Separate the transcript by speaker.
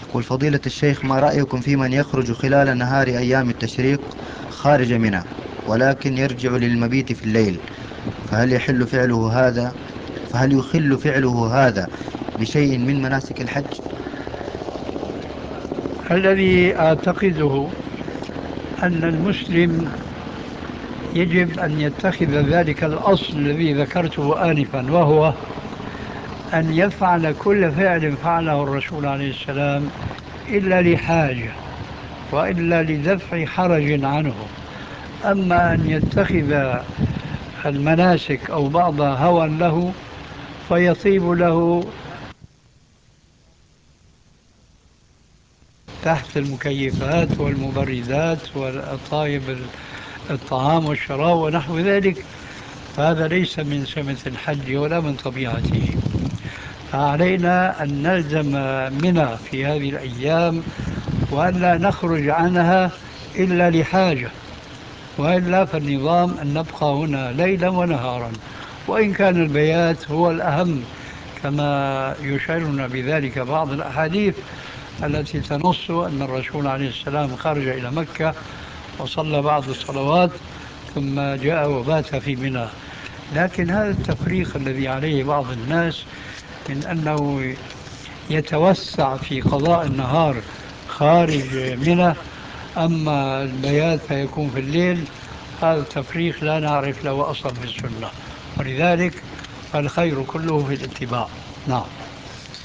Speaker 1: يقول فضيلة الشيخ، ما رأيكم في من يخرج خلال نهار أيام التشريق خارج منى ولكن يرجع للمبيت في الليل؟ فهل يحل فعله هذا فهل يخل فعله هذا بشيء من مناسك الحج؟
Speaker 2: الذي أعتقده أن المسلم يجب أن يتخذ ذلك الأصل الذي ذكرته آنفا، وهو أن يفعل كل فعل فعله الرسول عليه السلام إلا لحاجة وإلا لدفع حرج عنه. أما أن يتخذ المناسك أو بعضها هوى له فيطيب له تحت المكيفات والمبردات والطايب الطعام والشراب ونحو ذلك، فهذا ليس من سمة الحج ولا من طبيعته. فعلينا أن نلزم منى في هذه الأيام وأن لا نخرج عنها إلا لحاجة، وإلا فالنظام أن نبقى هنا ليلا ونهارا، وإن كان البيات هو الأهم كما يشعرنا بذلك بعض الأحاديث التي تنص أن الرسول عليه السلام خرج إلى مكة وصلى بعض الصلوات ثم جاء وبات في منى. لكن هذا التفريق الذي عليه بعض الناس من أنه يتوسع في قضاء النهار خارج منى أما البيات فيكون في الليل، هذا التفريق لا نعرف له أصلا في السنة، ولذلك فالخير كله في الاتباع. نعم.